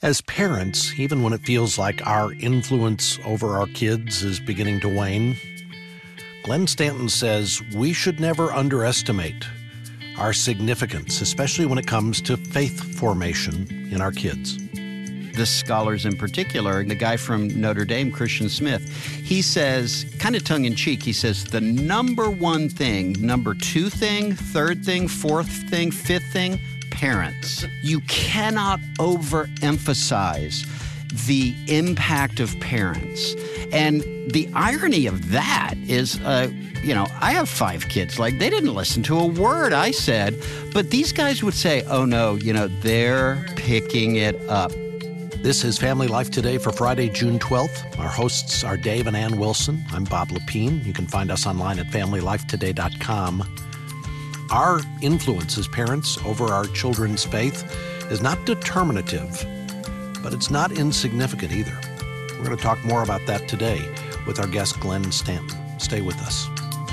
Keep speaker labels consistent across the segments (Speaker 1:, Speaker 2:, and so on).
Speaker 1: As parents, even when it feels like our influence over our kids is beginning to wane, Glenn Stanton says we should never underestimate our significance, especially when it comes to faith formation in our kids.
Speaker 2: The scholars in particular, the guy from Notre Dame, Christian Smith, he says, kind of tongue-in-cheek, he says, the number one thing, number two thing, third thing, fourth thing, fifth thing, parents. You cannot overemphasize the impact of parents. And the irony of that is, I have 5 kids. Like, they didn't listen to a word I said, but these guys would say, oh no, they're picking it up.
Speaker 1: This is Family Life Today for Friday, June 12th. Our hosts are Dave and Ann Wilson. I'm Bob Lepine. You can find us online at FamilyLifeToday.com. Our influence as parents over our children's faith is not determinative, but it's not insignificant either. We're going to talk more about that today with our guest, Glenn Stanton. Stay with us.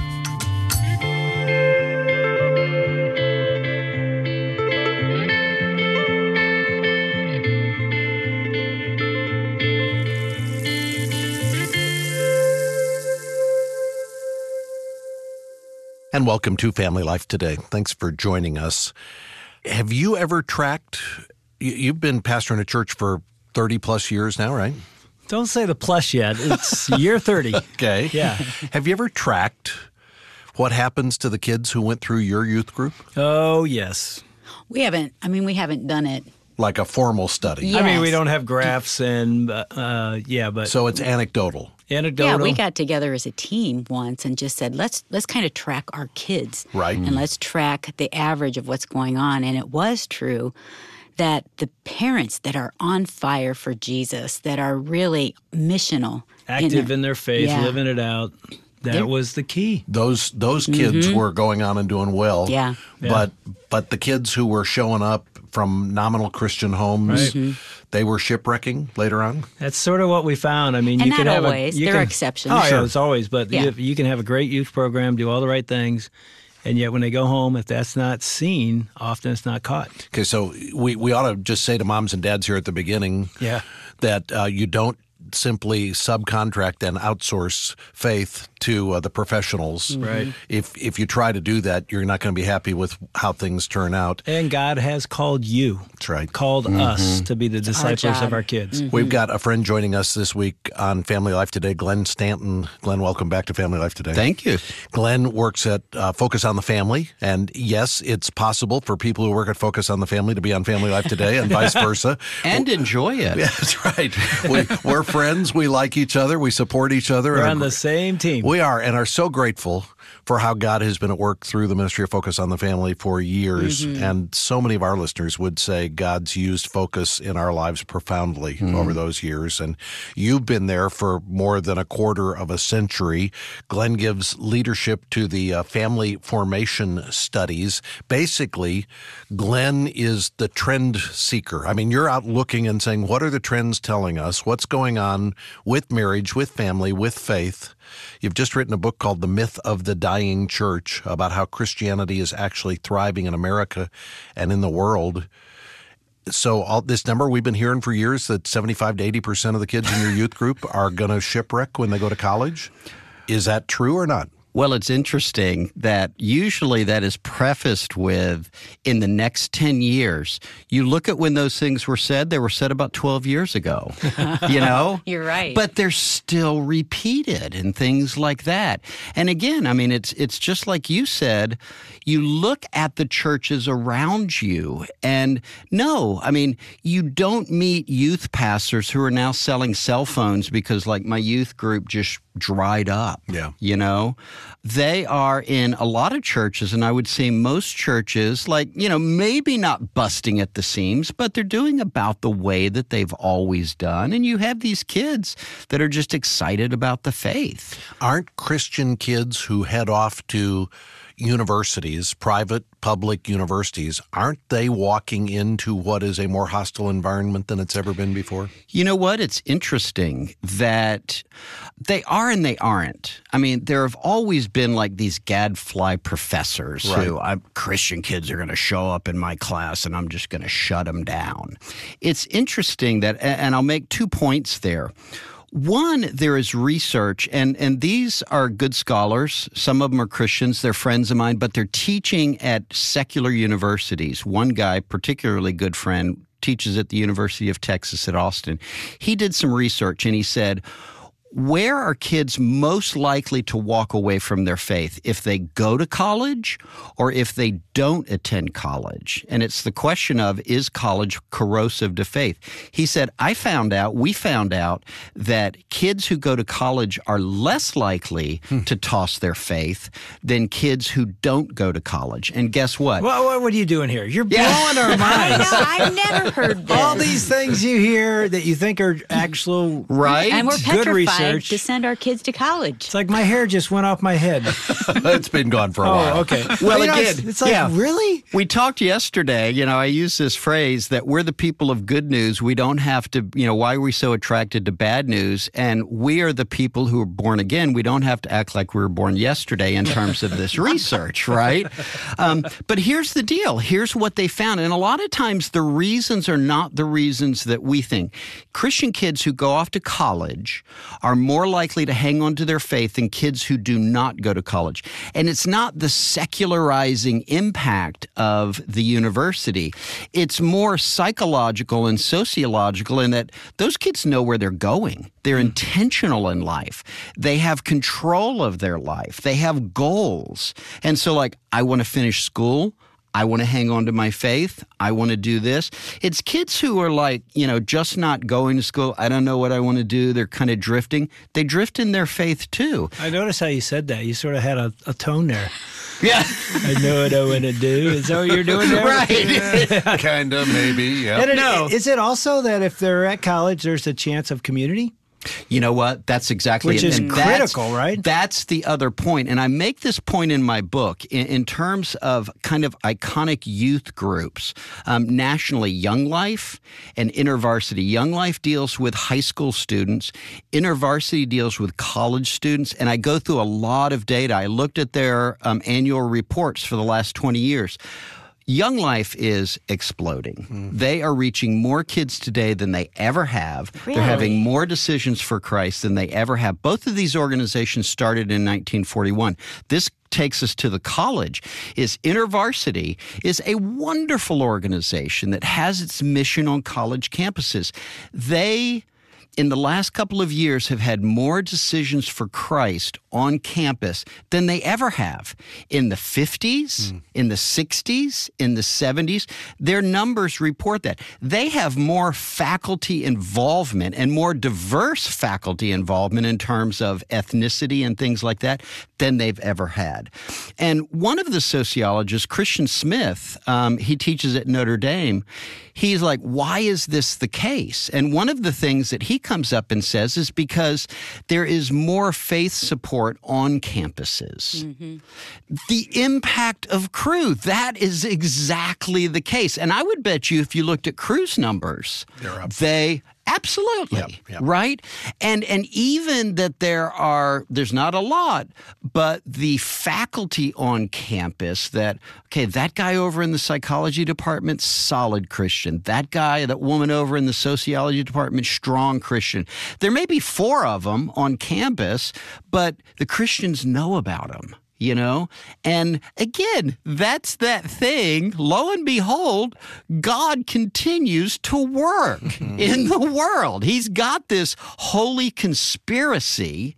Speaker 1: And welcome to Family Life Today. Thanks for joining us. Have you ever tracked, you've been pastoring a church for 30 plus years now, right?
Speaker 3: Don't say the plus yet. It's year 30.
Speaker 1: Okay.
Speaker 3: Yeah.
Speaker 1: Have you ever tracked what happens to the kids who went through your youth group?
Speaker 3: Oh, yes.
Speaker 4: We haven't done it.
Speaker 1: Like a formal study?
Speaker 4: Yes.
Speaker 3: I mean, we don't have graphs and, but.
Speaker 1: So it's anecdotal?
Speaker 3: Anecdotal.
Speaker 4: Yeah, we got together as a team once and just said, let's kind of track our kids.
Speaker 1: Right.
Speaker 4: And let's track the average of what's going on. And it was true that the parents that are on fire for Jesus, that are really missional.
Speaker 3: Active in their faith,
Speaker 4: Yeah.
Speaker 3: living it out. That was the key.
Speaker 1: Those kids were going on and doing well.
Speaker 4: Yeah.
Speaker 1: But the kids who were showing up from nominal Christian homes, they were shipwrecking later on?
Speaker 3: That's sort of what we found. I mean,
Speaker 4: And
Speaker 3: you can
Speaker 4: not
Speaker 3: have
Speaker 4: always. There are exceptions.
Speaker 3: Oh,
Speaker 4: Sure.
Speaker 3: yeah, it's always. But
Speaker 4: Yeah.
Speaker 3: you can have a great youth program, do all the right things, and yet when they go home, if that's not seen, often it's not caught.
Speaker 1: Okay, so we ought to just say to moms and dads here at the beginning that you don't simply subcontract and outsource faith to the professionals.
Speaker 3: Right.
Speaker 1: If you try to do that, you're not going to be happy with how things turn out.
Speaker 3: And God has called you.
Speaker 1: That's right.
Speaker 3: Called us to be the disciples
Speaker 4: job.
Speaker 3: of our kids.
Speaker 1: We've got a friend joining us this week on Family Life Today, Glenn Stanton. Glenn, welcome back to Family Life Today.
Speaker 2: Thank you.
Speaker 1: Glenn works at Focus on the Family, and yes, it's possible for people who work at Focus on the Family to be on Family Life Today and vice versa.
Speaker 2: And enjoy it.
Speaker 1: Yeah, that's right. We're friends. We like each other. We support each other.
Speaker 3: We're on the same team.
Speaker 1: We are, and are so grateful for how God has been at work through the ministry of Focus on the Family for years. And so many of our listeners would say God's used Focus in our lives profoundly over those years. And you've been there for more than a quarter of a century. Glenn gives leadership to the family formation studies. Basically, Glenn is the trend seeker. I mean, you're out looking and saying, what are the trends telling us? What's going on with marriage, with family, with faith? You've just written a book called The Myth of the Dying Church about how Christianity is actually thriving in America and in the world. So all this number we've been hearing for years, that 75 to 80% of the kids in your youth group are going to shipwreck when they go to college. Is that true or not?
Speaker 2: Well, it's interesting that usually that is prefaced with, in the next 10 years. You look at when those things were said, they were said about 12 years ago,
Speaker 4: You're right.
Speaker 2: But they're still repeated and things like that. And again, I mean, it's just like you said, you look at the churches around you and no, I mean, you don't meet youth pastors who are now selling cell phones because like my youth group just dried up.
Speaker 1: Yeah.
Speaker 2: They are in a lot of churches, and I would say most churches, maybe not busting at the seams, but they're doing about the way that they've always done. And you have these kids that are just excited about the faith.
Speaker 1: Aren't Christian kids who head off to universities, private, public universities, aren't they walking into what is a more hostile environment than it's ever been before?
Speaker 2: You know what? It's interesting that they are and they aren't. I mean, there have always been like these gadfly professors who Christian kids are going to show up in my class and I'm just going to shut them down. It's interesting that, and I'll make 2 points there. One, there is research, and these are good scholars. Some of them are Christians. They're friends of mine, but they're teaching at secular universities. One guy, particularly good friend, teaches at the University of Texas at Austin. He did some research, and he said, where are kids most likely to walk away from their faith? If they go to college or if they don't attend college? And it's the question of, is college corrosive to faith? He said, we found out that kids who go to college are less likely to toss their faith than kids who don't go to college. And guess what?
Speaker 3: Well, what are you doing here? You're blowing our minds.
Speaker 4: I've never heard this.
Speaker 3: All these things you hear that you think are actual
Speaker 2: right?
Speaker 4: And we're
Speaker 3: good
Speaker 4: petrified
Speaker 3: research.
Speaker 4: to send our kids to college.
Speaker 3: It's like my hair just went off my head.
Speaker 1: It's been gone for a while.
Speaker 3: Oh, okay.
Speaker 2: Well,
Speaker 3: You know,
Speaker 2: again,
Speaker 3: it's like, really?
Speaker 2: We talked yesterday, I use this phrase that we're the people of good news. We don't have to, why are we so attracted to bad news? And we are the people who are born again. We don't have to act like we were born yesterday in terms of this research, right? But here's the deal. Here's what they found. And a lot of times the reasons are not the reasons that we think. Christian kids who go off to college are more likely to hang on to their faith than kids who do not go to college. And it's not the secularizing impact of the university. It's more psychological and sociological in that those kids know where they're going. They're intentional in life. They have control of their life. They have goals. And so I want to finish school. I want to hang on to my faith. I want to do this. It's kids who are just not going to school. I don't know what I want to do. They're kind of drifting. They drift in their faith too.
Speaker 3: I noticed how you said that. You sort of had a tone there.
Speaker 2: Yeah.
Speaker 3: I know what I want to do. Is that what you're doing there?
Speaker 2: Right.
Speaker 1: Kind of, maybe, yeah.
Speaker 3: And is it also that if they're at college, there's a chance of community?
Speaker 2: You know what? That's exactly
Speaker 3: Which
Speaker 2: it.
Speaker 3: is
Speaker 2: And
Speaker 3: critical, right?
Speaker 2: That's the other point. And I make this point in my book in terms of kind of iconic youth groups. Nationally, Young Life and InterVarsity. Young Life deals with high school students. InterVarsity deals with college students. And I go through a lot of data. I looked at their annual reports for the last 20 years. Young Life is exploding. They are reaching more kids today than they ever have.
Speaker 4: Really?
Speaker 2: They're having more decisions for Christ than they ever have. Both of these organizations started in 1941. This takes us to the college. InterVarsity is a wonderful organization that has its mission on college campuses. They, in the last couple of years, have had more decisions for Christ on campus than they ever have. In the 50s, in the 60s, in the 70s, their numbers report that. They have more faculty involvement and more diverse faculty involvement in terms of ethnicity and things like that than they've ever had. And one of the sociologists, Christian Smith, he teaches at Notre Dame, he's like, why is this the case? And one of the things that he comes up and says is because there is more faith support on campuses. Mm-hmm. The impact of Cru, that is exactly the case. And I would bet you if you looked at Cru's numbers, they absolutely, right? And even that there's not a lot, but the faculty on campus that guy over in the psychology department, solid Christian. That woman over in the sociology department, strong Christian. There may be 4 of them on campus, but the Christians know about them. And again, that's that thing. Lo and behold, God continues to work in the world. He's got this holy conspiracy,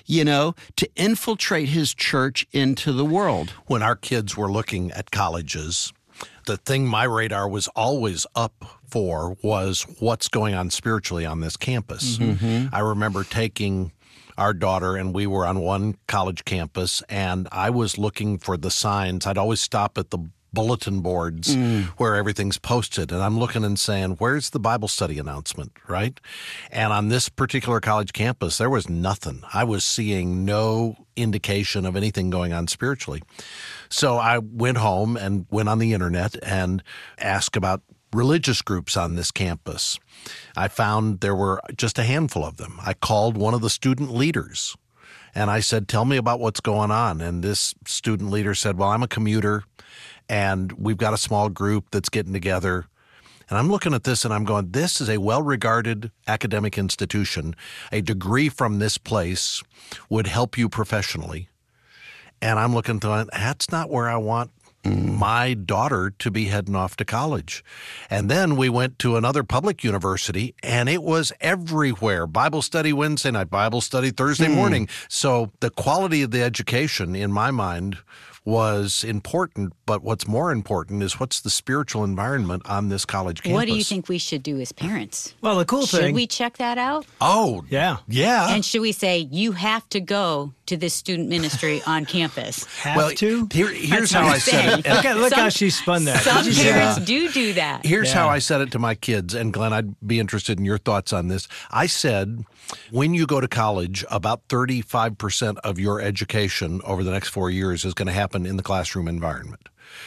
Speaker 2: to infiltrate his church into the world.
Speaker 1: When our kids were looking at colleges, the thing my radar was always up for was what's going on spiritually on this campus. Mm-hmm. I remember taking our daughter, and we were on one college campus, and I was looking for the signs. I'd always stop at the bulletin boards where everything's posted. And I'm looking and saying, where's the Bible study announcement, right? And on this particular college campus, there was nothing. I was seeing no indication of anything going on spiritually. So I went home and went on the internet and asked about religious groups on this campus. I found there were just a handful of them. I called one of the student leaders and I said, tell me about what's going on. And this student leader said, well, I'm a commuter and we've got a small group that's getting together. And I'm looking at this and I'm going, this is a well-regarded academic institution. A degree from this place would help you professionally. And I'm looking to, that's not where I want my daughter to be heading off to college. And then we went to another public university and it was everywhere. Bible study Wednesday night, Bible study Thursday morning. So the quality of the education, in my mind, was important, but what's more important is what's the spiritual environment on this college campus.
Speaker 4: What do you think we should do as parents?
Speaker 3: Well, the cool thing...
Speaker 4: Should we check that out?
Speaker 1: Oh,
Speaker 3: yeah.
Speaker 1: Yeah.
Speaker 4: And should we say, you have to go to this student ministry on campus?
Speaker 3: Have to?
Speaker 1: Here's how I said it.
Speaker 3: Look how she spun that.
Speaker 4: Some parents do that.
Speaker 1: Here's how I said it to my kids, and Glenn, I'd be interested in your thoughts on this. I said, when you go to college, about 35% of your education over the next 4 years is going to happen in the classroom environment.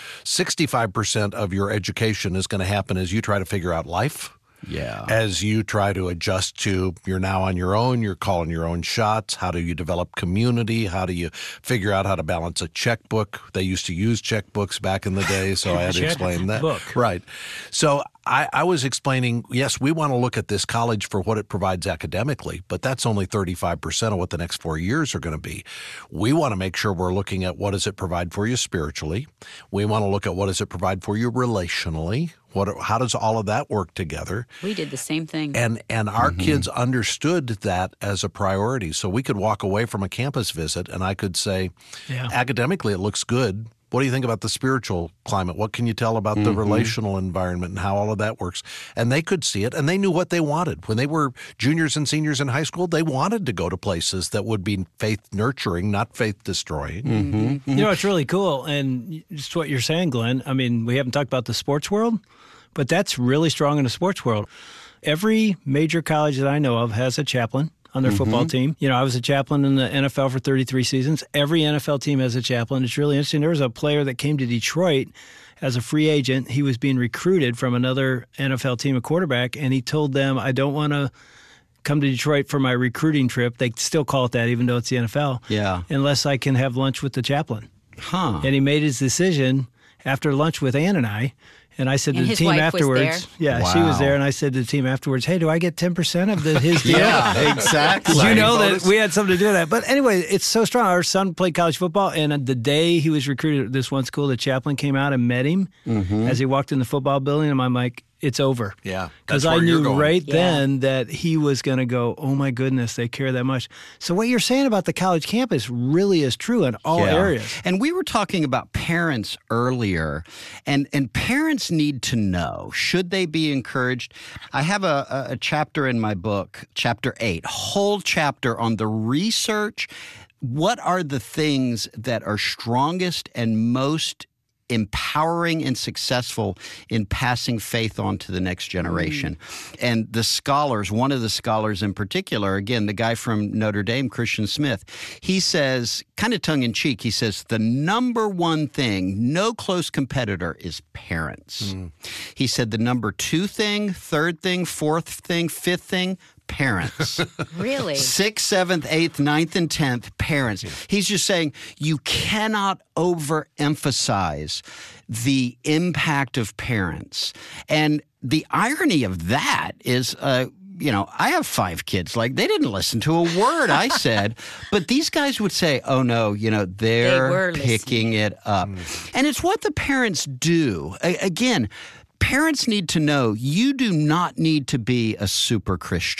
Speaker 1: 65% of your education is going to happen as you try to figure out life.
Speaker 2: Yeah.
Speaker 1: As you try to adjust to, you're now on your own, you're calling your own shots. How do you develop community? How do you figure out how to balance a checkbook? They used to use checkbooks back in the day, so I had to explain that.
Speaker 3: Book.
Speaker 1: Right. So I was explaining, yes, we want to look at this college for what it provides academically, but that's only 35% of what the next 4 years are going to be. We want to make sure we're looking at what does it provide for you spiritually. We want to look at what does it provide for you relationally. How does all of that work together?
Speaker 4: We did the same thing.
Speaker 1: And our kids understood that as a priority. So we could walk away from a campus visit and I could say, academically, it looks good. What do you think about the spiritual climate? What can you tell about the relational environment and how all of that works? And they could see it, and they knew what they wanted. When they were juniors and seniors in high school, they wanted to go to places that would be faith-nurturing, not faith-destroying.
Speaker 3: You know, it's really cool, and just what you're saying, Glenn. I mean, we haven't talked about the sports world, but that's really strong in the sports world. Every major college that I know of has a chaplain on their football team. You know, I was a chaplain in the NFL for 33 seasons. Every NFL team has a chaplain. It's really interesting. There was a player that came to Detroit as a free agent. He was being recruited from another NFL team, a quarterback, and he told them, I don't want to come to Detroit for my recruiting trip. They still call it that, even though it's the NFL.
Speaker 2: Yeah.
Speaker 3: Unless I can have lunch with the chaplain.
Speaker 2: Huh.
Speaker 3: And he made his decision after lunch with Ann and I. And I said to
Speaker 4: And
Speaker 3: the
Speaker 4: his
Speaker 3: team
Speaker 4: wife
Speaker 3: afterwards,
Speaker 4: was
Speaker 3: yeah, she was there, and I said to the team afterwards, hey, do I get 10% of his deal?
Speaker 2: Yeah, exactly.
Speaker 3: Did you know that we had something to do with that? But anyway, it's so strong. Our son played college football, and the day he was recruited at this one school, the chaplain came out and met him as he walked in the football building, and I'm like, it's over.
Speaker 1: Yeah.
Speaker 3: Because I knew right then that he was going to go, oh my goodness, they care that much. So what you're saying about the college campus really is true in all areas.
Speaker 2: And we were talking about parents earlier, and parents need to know, should they be encouraged? I have a chapter in my book, chapter 8, whole chapter on the research. What are the things that are strongest and most empowering and successful in passing faith on to the next generation? And the scholars, one of the scholars in particular, again, the guy from Notre Dame, Christian Smith, he says, kind of tongue-in-cheek, he says, the number one thing, no close competitor, is parents. He said the number 2 thing, 3rd thing, 4th thing, 5th thing, parents.
Speaker 4: Really?
Speaker 2: 6th, 7th, 8th, 9th, and 10th, parents. He's just saying you cannot overemphasize the impact of parents. And the irony of that is, you know, I have 5 kids. Like, they didn't listen to a word I said, but these guys would say, oh no, you know, they're picking it up. And it's what the parents do. Again, parents need to know you do not need to be a super Christian.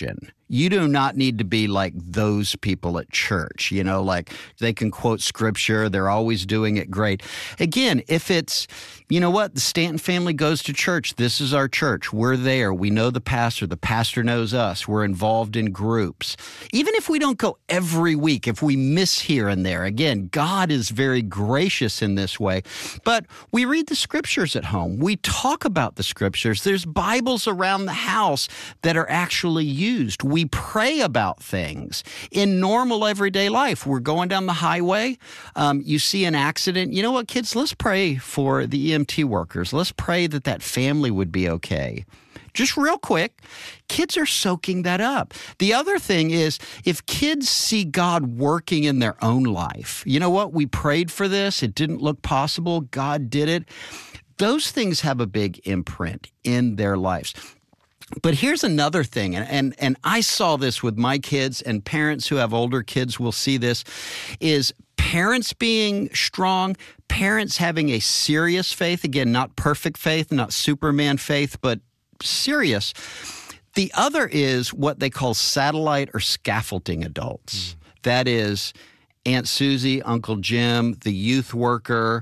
Speaker 2: You do not need to be like those people at church, like they can quote scripture. They're always doing it great. Again, if it's, you know what, the Stanton family goes to church. This is our church. We're there. We know the pastor. The pastor knows us. We're involved in groups. Even if we don't go every week, if we miss here and there, again, God is very gracious in this way. But we read the scriptures at home. We talk about the scriptures. There's Bibles around the house that are actually used. We pray about things in normal everyday life. We're going down the highway. You see an accident. You know what, kids? Let's pray for the EMT workers. Let's pray that that family would be okay. Just real quick, kids are soaking that up. The other thing is, if kids see God working in their own life, you know what? We prayed for this. It didn't look possible. God did it. Those things have a big imprint in their lives. But here's another thing, and I saw this with my kids, and parents who have older kids will see this, is parents being strong, parents having a serious faith, again, not perfect faith, not Superman faith, but serious. The other is what they call satellite or scaffolding adults. That is Aunt Susie, Uncle Jim, the youth worker,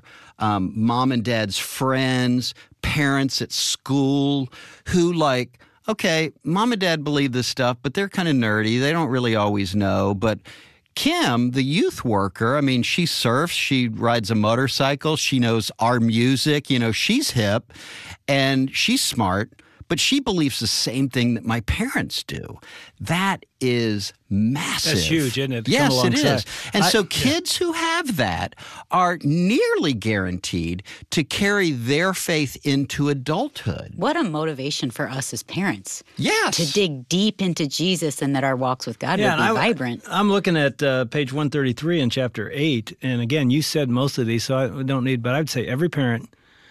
Speaker 2: mom and dad's friends, parents at school who okay, mom and dad believe this stuff, but they're kind of nerdy. They don't really always know. But Kim, the youth worker, I mean, she surfs, she rides a motorcycle, she knows our music, she's hip and she's smart, but she believes the same thing that my parents do. That is massive.
Speaker 3: That's huge, isn't it?
Speaker 2: Yes, it is. And so kids who have that are nearly guaranteed to carry their faith into adulthood.
Speaker 4: What a motivation for us as parents.
Speaker 2: Yes.
Speaker 4: To dig deep into Jesus and that our walks with God would be vibrant.
Speaker 3: I'm looking at page 133 in chapter 8. And again, you said most of these, so I don't need, but I'd say every parent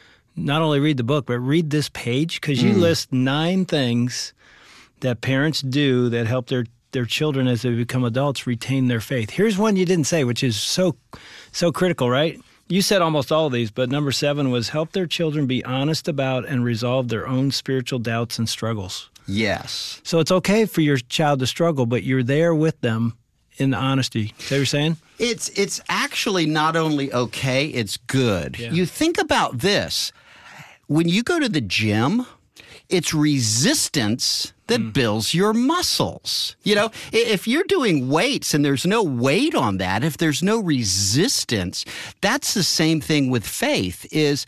Speaker 3: not only read the book, but read this page, because you list 9 things that parents do that help their children as they become adults retain their faith. Here's one you didn't say, which is so critical, right? You said almost all of these, but number 7 was help their children be honest about and resolve their own spiritual doubts and struggles.
Speaker 2: Yes.
Speaker 3: So it's okay for your child to struggle, but you're there with them in honesty. Is that what you're saying?
Speaker 2: It's actually not only okay, it's good.
Speaker 3: Yeah.
Speaker 2: You think about this. When you go to the gym, it's resistance that builds your muscles. If you're doing weights and there's no weight on that, if there's no resistance, that's the same thing with faith, is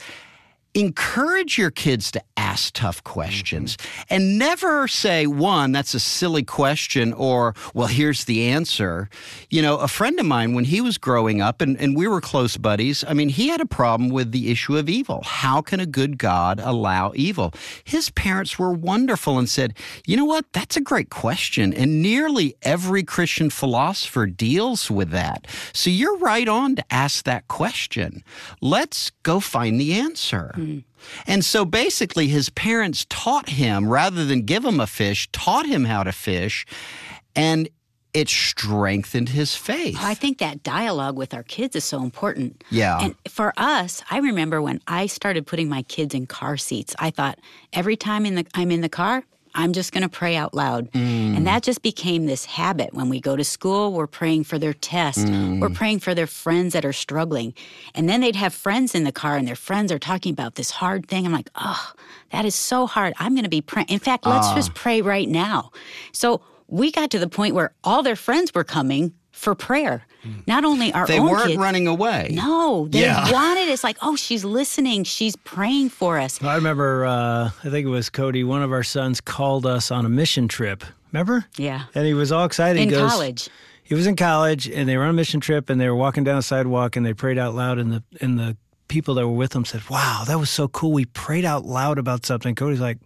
Speaker 2: encourage your kids to ask tough questions and never say, one, that's a silly question, or, well, here's the answer. A friend of mine, when he was growing up, and we were close buddies, I mean, he had a problem with the issue of evil. How can a good God allow evil? His parents were wonderful and said, you know what, that's a great question. And nearly every Christian philosopher deals with that. So you're right on to ask that question. Let's go find the answer. And so basically his parents taught him, rather than give him a fish, taught him how to fish, and it strengthened his faith.
Speaker 4: I think that dialogue with our kids is so important.
Speaker 2: Yeah.
Speaker 4: And for us, I remember when I started putting my kids in car seats, I thought every time I'm in the car, I'm just going to pray out loud. And that just became this habit. When we go to school, we're praying for their test. We're praying for their friends that are struggling. And then they'd have friends in the car, and their friends are talking about this hard thing. I'm like, oh, that is so hard. I'm going to be praying. In fact, let's just pray right now. So we got to the point where all their friends were coming for prayer. Not only our own kids.
Speaker 2: They weren't running away.
Speaker 4: No, they wanted. It's like, oh, she's listening. She's praying for us.
Speaker 3: I remember, I think it was Cody, one of our sons called us on a mission trip. Remember?
Speaker 4: Yeah.
Speaker 3: And he was all excited.
Speaker 4: In college.
Speaker 3: He was in college, and they were on a mission trip, and they were walking down a sidewalk, and they prayed out loud, and the people that were with them said, wow, that was so cool. We prayed out loud about something. Cody's like,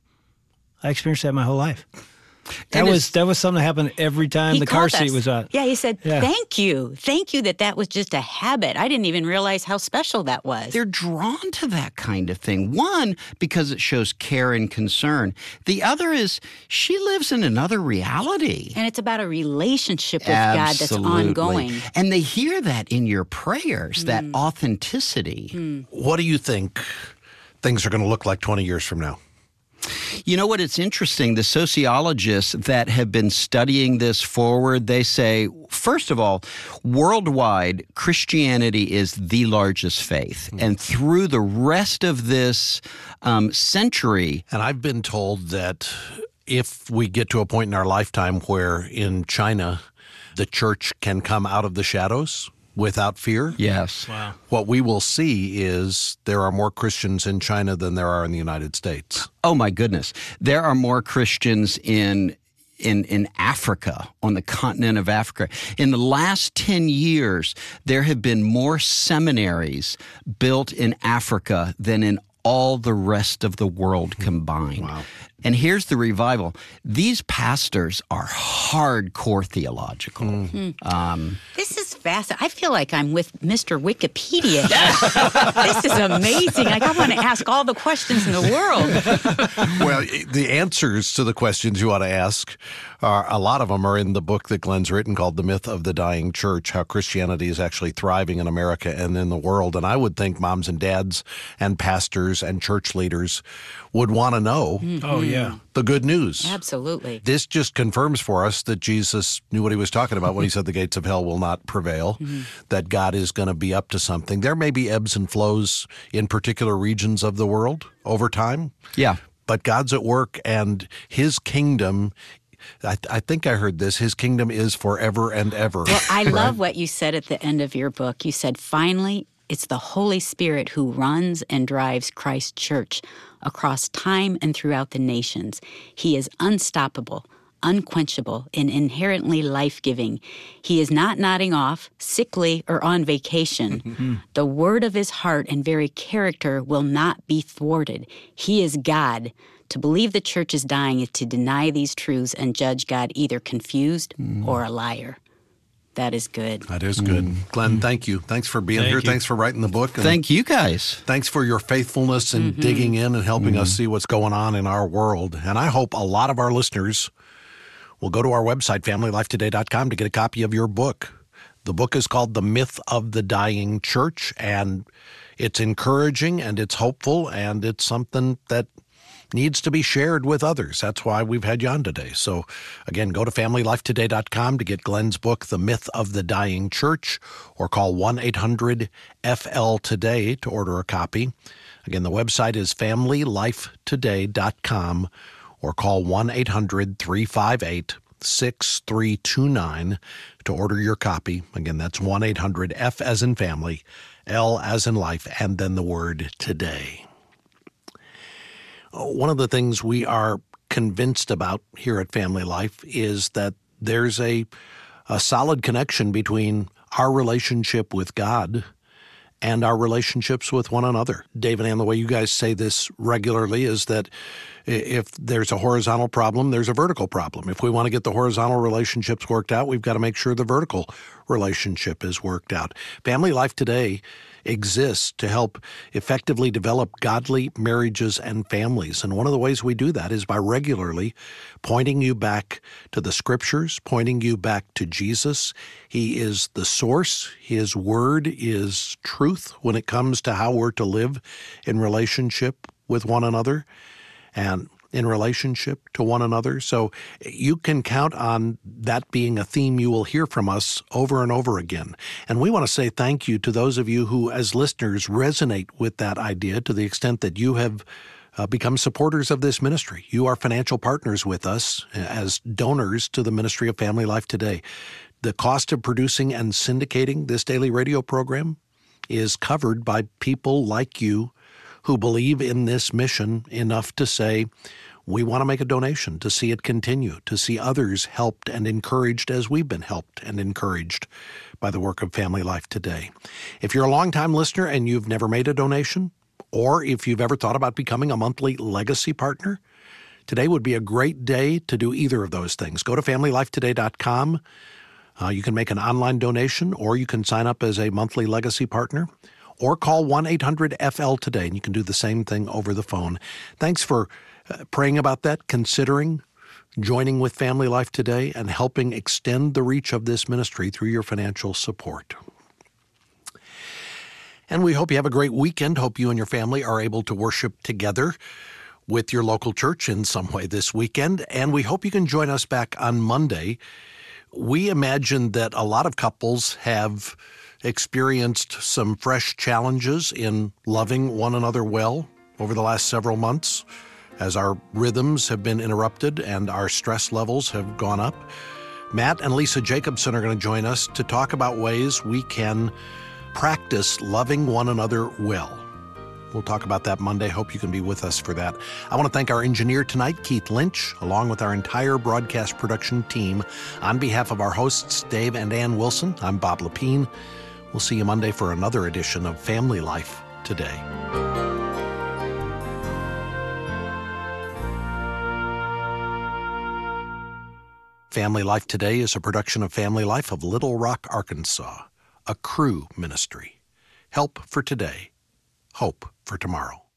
Speaker 3: I experienced that my whole life. That was something that happened every time the car seat was on.
Speaker 4: Yeah, he said, thank you. Thank you that was just a habit. I didn't even realize how special that was.
Speaker 2: They're drawn to that kind of thing. One, because it shows care and concern. The other is she lives in another reality.
Speaker 4: And it's about a relationship with God that's ongoing.
Speaker 2: And they hear that in your prayers, that authenticity.
Speaker 1: What do you think things are going to look like 20 years from now?
Speaker 2: You know what? It's interesting. The sociologists that have been studying this forward, they say, first of all, worldwide, Christianity is the largest faith. And through the rest of this century.
Speaker 1: And I've been told that if we get to a point in our lifetime where in China, the church can come out of the shadows without fear.
Speaker 2: Yes.
Speaker 3: Wow.
Speaker 1: What we will see is there are more Christians in China than there are in the United States.
Speaker 2: Oh, my goodness. There are more Christians in Africa, on the continent of Africa. In the last 10 years, there have been more seminaries built in Africa than in all the rest of the world combined.
Speaker 1: Wow.
Speaker 2: And here's the revival. These pastors are hardcore theological.
Speaker 4: This is fascinating. I feel like I'm with Mr. Wikipedia. This is amazing. Like, I want to ask all the questions in the world.
Speaker 1: Well, the answers to the questions you ought to ask, a lot of them are in the book that Glenn's written called The Myth of the Dying Church, How Christianity is Actually Thriving in America and in the World. And I would think moms and dads and pastors and church leaders would want to know
Speaker 3: Oh, yeah.
Speaker 1: the good news.
Speaker 4: Absolutely.
Speaker 1: This just confirms for us that Jesus knew what he was talking about when he said the gates of hell will not prevail, that God is going to be up to something. There may be ebbs and flows in particular regions of the world over time.
Speaker 2: Yeah.
Speaker 1: But God's at work, and his kingdom, I think I heard this, his kingdom is forever and ever.
Speaker 4: Well, I love what you said at the end of your book. You said, finally, it's the Holy Spirit who runs and drives Christ's church across time and throughout the nations. He is unstoppable, unquenchable, and inherently life-giving. He is not nodding off, sickly, or on vacation. The word of his heart and very character will not be thwarted. He is God. To believe the church is dying is to deny these truths and judge God either confused or a liar. That is good.
Speaker 1: That is good. Glenn, thank you. Thanks for being
Speaker 3: Thank
Speaker 1: here.
Speaker 3: you.
Speaker 1: Thanks for writing the book. And
Speaker 2: Thank you guys.
Speaker 1: thanks for your faithfulness in digging in and helping us see what's going on in our world. And I hope a lot of our listeners will go to our website, familylifetoday.com, to get a copy of your book. The book is called The Myth of the Dying Church, and it's encouraging and it's hopeful and it's something that needs to be shared with others. That's why we've had you on today. So again, go to familylifetoday.com to get Glenn's book, The Myth of the Dying Church, or call 1-800-FL-TODAY to order a copy. Again, the website is familylifetoday.com, or call 1-800-358-6329 to order your copy. Again, that's 1-800-F as in family, L as in life, and then the word today. One of the things we are convinced about here at Family Life is that there's a solid connection between our relationship with God and our relationships with one another. Dave and Ann, the way you guys say this regularly is that if there's a horizontal problem, there's a vertical problem. If we want to get the horizontal relationships worked out, we've got to make sure the vertical relationship is worked out. Family Life Today exists to help effectively develop godly marriages and families. And one of the ways we do that is by regularly pointing you back to the Scriptures, pointing you back to Jesus. He is the source. His word is truth when it comes to how we're to live in relationship with one another and in relationship to one another. So you can count on that being a theme you will hear from us over and over again. And we want to say thank you to those of you who, as listeners, resonate with that idea to the extent that you have become supporters of this ministry. You are financial partners with us as donors to the ministry of Family Life Today. The cost of producing and syndicating this daily radio program is covered by people like you who believe in this mission enough to say, we want to make a donation to see it continue, to see others helped and encouraged as we've been helped and encouraged by the work of Family Life Today. If you're a longtime listener and you've never made a donation, or if you've ever thought about becoming a monthly legacy partner, today would be a great day to do either of those things. Go to familylifetoday.com. You can make an online donation, or you can sign up as a monthly legacy partner, or call 1-800-FL-TODAY, and you can do the same thing over the phone. Thanks for praying about that, considering joining with Family Life Today, and helping extend the reach of this ministry through your financial support. And we hope you have a great weekend. Hope you and your family are able to worship together. with your local church in some way this weekend, and we hope you can join us back on Monday. We imagine that a lot of couples have experienced some fresh challenges in loving one another well over the last several months as our rhythms have been interrupted and our stress levels have gone up. Matt and Lisa Jacobson are going to join us to talk about ways we can practice loving one another well. We'll talk about that Monday. Hope you can be with us for that. I want to thank our engineer tonight, Keith Lynch, along with our entire broadcast production team. On behalf of our hosts, Dave and Ann Wilson, I'm Bob Lepine. We'll see you Monday for another edition of Family Life Today. Family Life Today is a production of Family Life of Little Rock, Arkansas, a Cru ministry. Help for today, hope for tomorrow.